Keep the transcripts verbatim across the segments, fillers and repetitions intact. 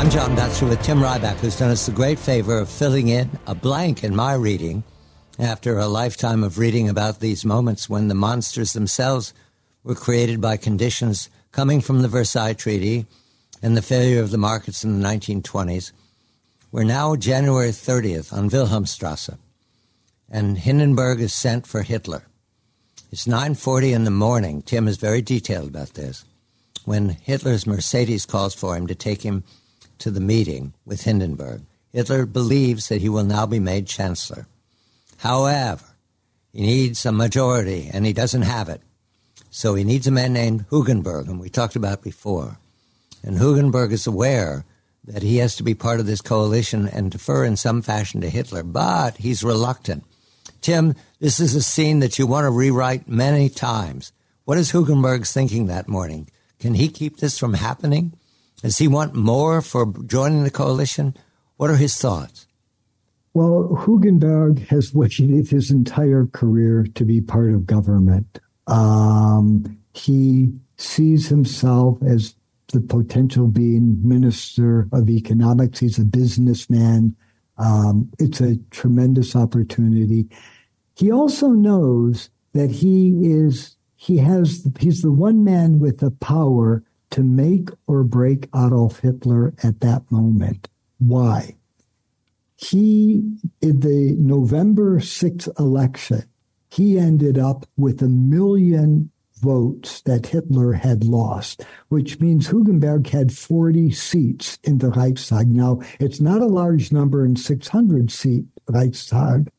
I'm John Batchelor with Tim Ryback, who's done us the great favor of filling in a blank in my reading after a lifetime of reading about these moments when the monsters themselves were created by conditions coming from the Versailles Treaty and the failure of the markets in the nineteen twenties. We're now January thirtieth on Wilhelmstrasse, and Hindenburg is sent for Hitler. It's nine forty in the morning. Tim is very detailed about this. When Hitler's Mercedes calls for him to take him to the meeting with Hindenburg, Hitler believes that he will now be made chancellor. However, he needs a majority, and he doesn't have it. So he needs a man named Hugenberg, and we talked about before. And Hugenberg is aware that he has to be part of this coalition and defer in some fashion to Hitler, but he's reluctant. Tim, this is a scene that you want to rewrite many times. What is Hugenberg's thinking that morning? Can he keep this from happening? Does he want more for joining the coalition? What are his thoughts? Well, Hugenberg has waited his entire career to be part of government. Um, he sees himself as the potential being Minister of Economics. He's a businessman. Um, it's a tremendous opportunity. He also knows that he is, he has, he's the one man with the power to make or break Adolf Hitler at that moment. Why? He, in the November sixth election, he ended up with a million votes that Hitler had lost, which means Hugenberg had forty seats in the Reichstag. Now, it's not a large number in six hundred seat Reichstag,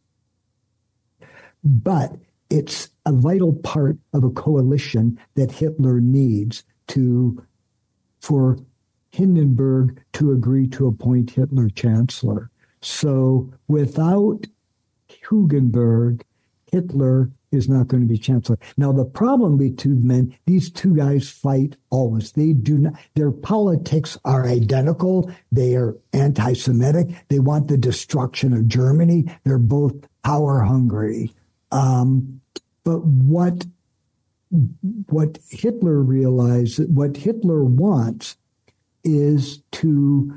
but it's a vital part of a coalition that Hitler needs to, for Hindenburg to agree to appoint Hitler chancellor. So without Hugenberg, Hitler is not going to be chancellor. Now, the problem with two men, these two guys fight always. They do not, their politics are identical. They are anti-Semitic. They want the destruction of Germany. They're both power hungry. Um, but what, what Hitler realized, what Hitler wants is to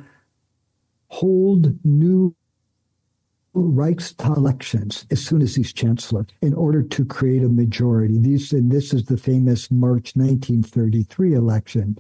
hold new Reichstag elections as soon as he's chancellor in order to create a majority. These, and this is the famous March nineteen thirty-three election.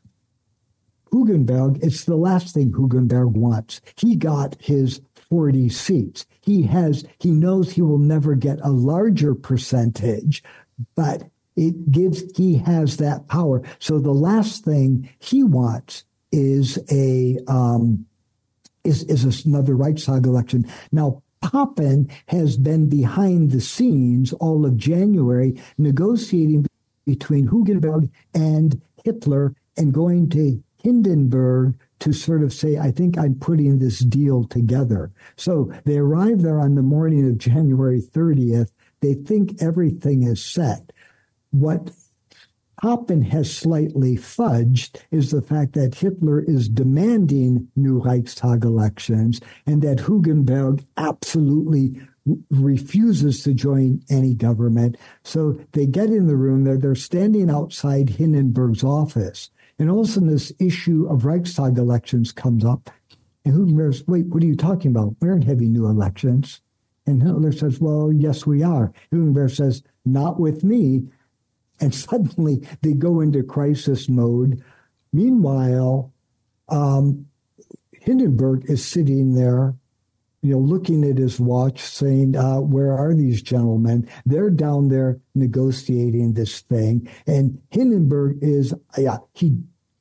Hugenberg, it's the last thing Hugenberg wants. He got his forty seats. He has, he knows he will never get a larger percentage, but it gives, he has that power. So the last thing he wants is a, um, is, is another Reichstag election. Now, Papen has been behind the scenes all of January negotiating between Hugenberg and Hitler and going to Hindenburg to sort of say, I think I'm putting this deal together. So they arrive there on the morning of January thirtieth. They think everything is set. What Papen has slightly fudged is the fact that Hitler is demanding new Reichstag elections and that Hugenberg absolutely refuses to join any government. So they get in the room, they're, they're standing outside Hindenburg's office. And all of a sudden this issue of Reichstag elections comes up. And Hugenberg says, wait, what are you talking about? We aren't having new elections. And Hitler says, well, yes, we are. Hugenberg says, not with me. And suddenly they go into crisis mode. Meanwhile, um, Hindenburg is sitting there, you know, looking at his watch, saying, uh, where are these gentlemen? They're down there negotiating this thing. And Hindenburg is, yeah, he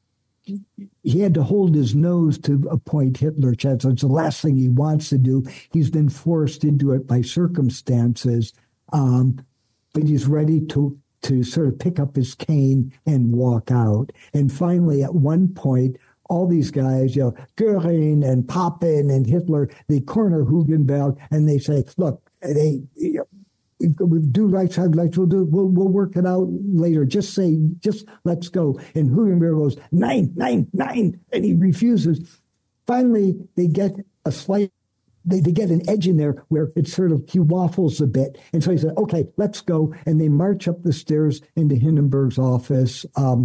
he had to hold his nose to appoint Hitler chancellor. It's the last thing he wants to do. He's been forced into it by circumstances, um, but he's ready to to sort of pick up his cane and walk out. And finally, at one point, all these guys, you know, Goering and Papen and Hitler, they corner Hugenberg and they say, look, they you know, we do Reichstag, like we'll do, we'll we'll work it out later. Just say, just let's go. And Hugenberg goes, nine, nine, nine, and he refuses. Finally, they get a slight They, they get an edge in there where it's sort of, he waffles a bit. And so he said, okay, let's go. And they march up the stairs into Hindenburg's office. Um,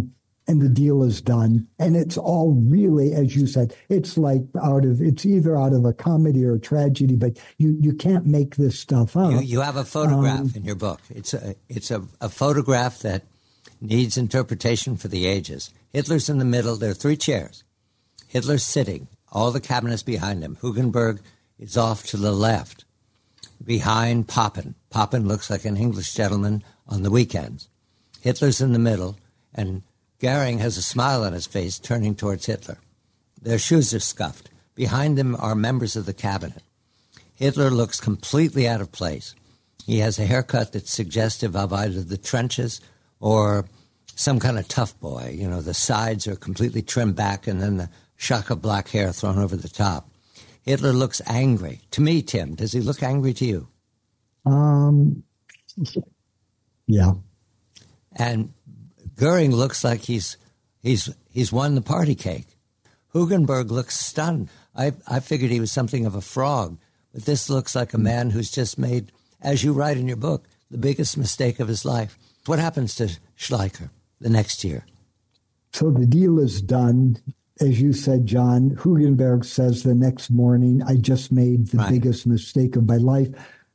and the deal is done. And it's all really, as you said, it's like out of, it's either out of a comedy or a tragedy, but you, you can't make this stuff up. You, you have a photograph um, in your book. It's a, it's a, a photograph that needs interpretation for the ages. Hitler's in the middle. There are three chairs. Hitler's sitting. All the cabinets behind him. Hugenberg is off to the left. Behind Papen. Papen looks like an English gentleman on the weekends. Hitler's in the middle, and Goering has a smile on his face, turning towards Hitler. Their shoes are scuffed. Behind them are members of the cabinet. Hitler looks completely out of place. He has a haircut that's suggestive of either the trenches or some kind of tough boy. You know, the sides are completely trimmed back and then the shock of black hair thrown over the top. Hitler looks angry. To me, Tim, does he look angry to you? Um, yeah. And Goering looks like he's he's he's won the party cake. Hugenberg looks stunned. I I figured he was something of a frog, but this looks like a man who's just made, as you write in your book, the biggest mistake of his life. What happens to Schleicher the next year? So the deal is done. As you said, John, Hugenberg says the next morning, I just made the right. biggest mistake of my life.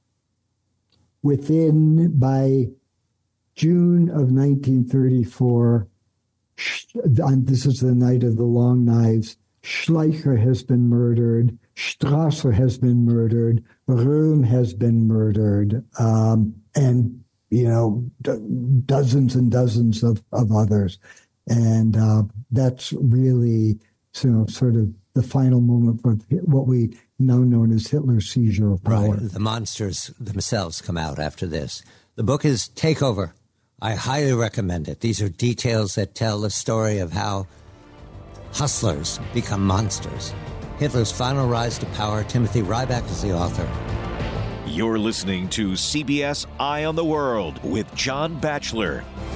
Within, by June of nineteen thirty-four, this is the night of the long knives, Schleicher has been murdered, Strasser has been murdered, Röhm has been murdered, um, and, you know, d- dozens and dozens of, of others. And uh, that's really, you know, sort of the final moment for what we now known as Hitler's seizure of power. Right. The monsters themselves come out after this. The book is Takeover. I highly recommend it. These are details that tell the story of how hustlers become monsters. Hitler's final rise to power. Timothy Ryback is the author. You're listening to C B S Eye on the World with John Batchelor.